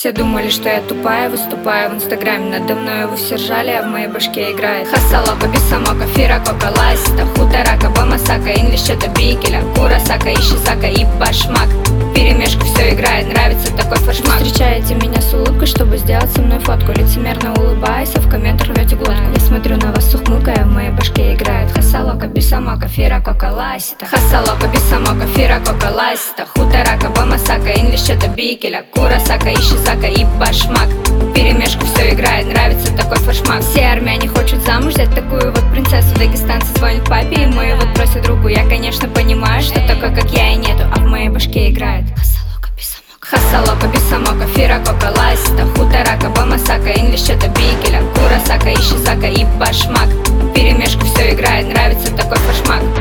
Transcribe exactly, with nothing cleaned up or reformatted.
Все думали, что я тупая, выступаю в инстаграме. Надо мной вы все ржали, а в моей башке играет Хасалока, Бисамока, Фиракока, Ласита, Хутерака, Бамасака, Инвищета, Бикеля, Курасака, Ишизака и Башмак. Перемешка все играет, нравится такой фашмак. Встречаете меня с улыбкой, чтобы сделать со мной фотку. Лицемерно улыбаясь, а в комментах рвете глотку. Я смотрю на вас с ухмылкой, а в моей башке играет Хасалока, Бисамока, Фиракока, Ласита, Хасалока, Бисамока, Фиракока, Ласита, Хутерака, Бамасака, Инвищета, Бикеля, Курасака, Ишизака и Башмак. Перемешку все играет, нравится такой фашмак. Все армяне хочут замуж взять такую вот принцессу. Дагестанцы звонят папе, и мы вот просят руку. Я, конечно, понимаю, что такой, как я, и нету, а в моей башке играет Хасалока, Бисамока, Хасалока, Бисамока, Фиракока, Ласита, Хутерака, Бамасака, Инвищета, Бикеля, Курасака, Ишизака и Башмак. Перемешку все играет, нравится такой фашмак.